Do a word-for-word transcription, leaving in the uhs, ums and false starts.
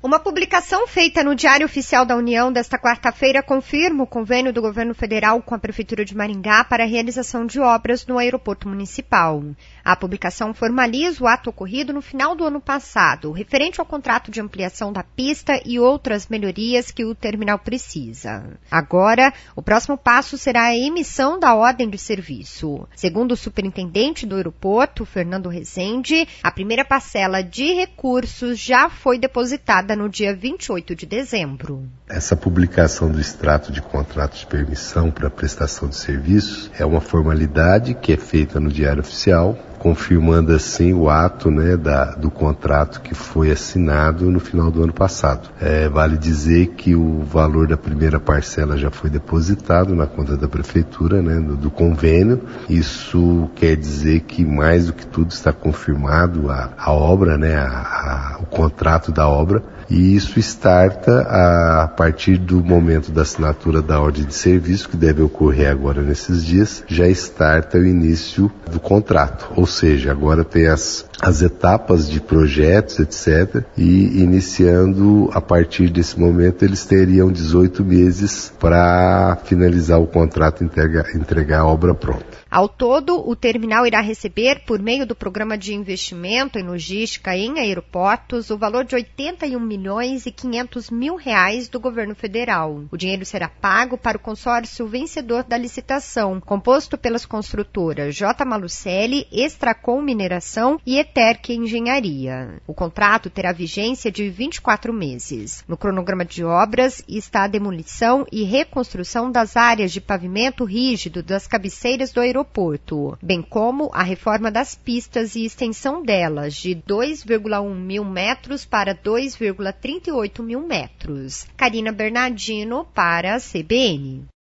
Uma publicação feita no Diário Oficial da União desta quarta-feira confirma o convênio do governo federal com a Prefeitura de Maringá para a realização de obras no aeroporto municipal. A publicação formaliza o ato ocorrido no final do ano passado, referente ao contrato de ampliação da pista e outras melhorias que o terminal precisa. Agora, o próximo passo será a emissão da ordem de serviço. Segundo o superintendente do aeroporto, Fernando Rezende, a primeira parcela de recursos já foi depositada no dia vinte e oito de dezembro. Essa publicação do extrato de contrato de permissão para prestação de serviços é uma formalidade que é feita no Diário Oficial, confirmando assim o ato né, da, do contrato que foi assinado no final do ano passado. É, vale dizer que o valor da primeira parcela já foi depositado na conta da Prefeitura, né, do, do convênio. Isso quer dizer que mais do que tudo está confirmado a, a obra, né, a, a, o contrato da obra. E isso starta a partir do momento da assinatura da ordem de serviço, que deve ocorrer agora nesses dias, já starta o início do contrato. Ou seja, agora tem as, as etapas de projetos, etcétera. E iniciando a partir desse momento, eles teriam dezoito meses para finalizar o contrato e entregar, entregar a obra pronta. Ao todo, o terminal irá receber, por meio do Programa de Investimento em Logística em Aeroportos, o valor de oitenta e um milhões e quinhentos mil reais do governo federal. O dinheiro será pago para o consórcio vencedor da licitação, composto pelas construtoras J. Malucelli, Extracom Mineração e Eterque Engenharia. O contrato terá vigência de vinte e quatro meses. No cronograma de obras está a demolição e reconstrução das áreas de pavimento rígido das cabeceiras do aeroporto, bem como a reforma das pistas e extensão delas de dois vírgula um mil metros para dois vírgula trinta e oito mil metros. Karina Bernardino para a C B N.